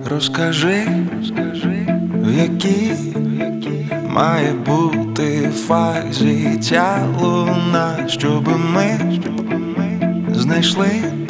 Розкажи, в якій має бути фазі ця луна, щоби ми знайшли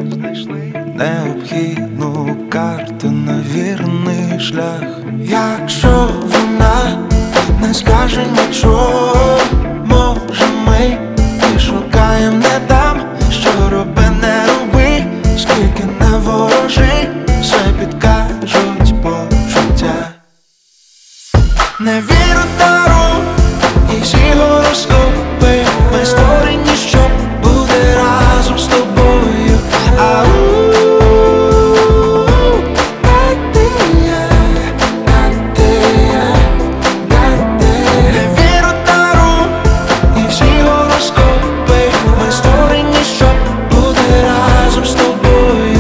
необхідну карту на вірний шлях. Якщо вона не скаже нічого, може ми і шукаємо не там, що роби, не роби, скільки не ворожи, все підкажуть почуття. Не вірю тару і всі гороскопи, ми створені, щоб бути разом з тобою. Не вірю тару і всі гороскопи, ми створені, щоб бути разом з тобою.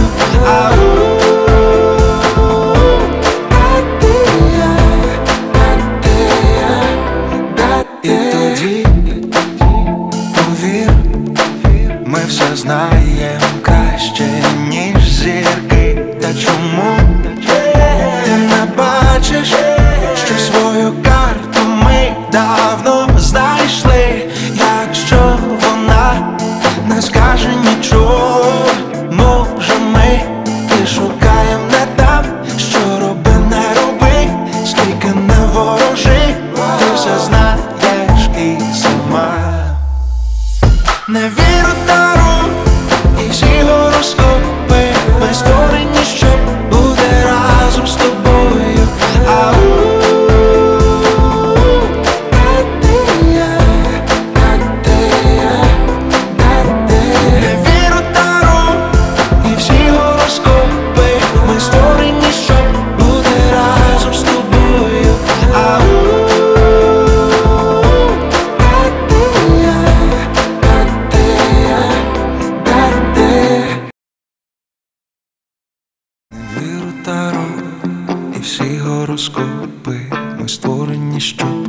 І тоді повір, ми все знаємо краще, ніж зірки. Та чому ти не бачиш, що свою карту ми давно знайшли? Якщо вона не скаже нічого, може ми і шукаємо не там, що роби, не роби, скільки не ворожи, ти все знаєш і сама. Не вірю тару і всі гороскопи, ми створені, щоб бути разом з тобою. Не вірю тару і всі гороскопи, ми створені, щоб бути разом з тобою. Не вірю тару і всі гороскопи, ми створені, щоб